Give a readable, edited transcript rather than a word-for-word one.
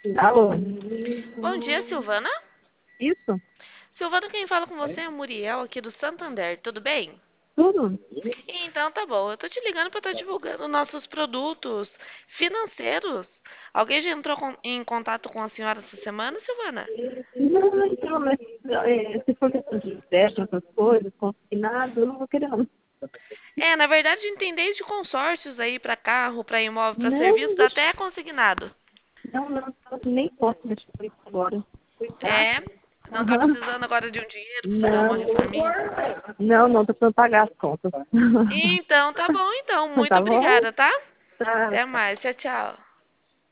Alô? Bom dia, Silvana. Isso? Silvana, quem fala com você é o Muriel aqui do Santander, tudo bem? Tudo? Então tá bom, eu tô te ligando para estar divulgando nossos produtos financeiros. Alguém já entrou em contato com a senhora essa semana, Silvana? Não, então, mas se for questão de empréstimo, essas coisas, consignado, eu não vou querer não. Na verdade, a gente tem desde consórcios aí para carro, para imóvel, para Não, serviços, deixa. até consignado. Não, nem posso mexer com isso agora. É, não tá Aham. precisando agora de um dinheiro para fazer uma Não. reforminha? Não, tô precisando pagar as contas. Então tá bom, então. Muito Tá bom? obrigada, tá? Tá. Até mais. Tchau, tchau.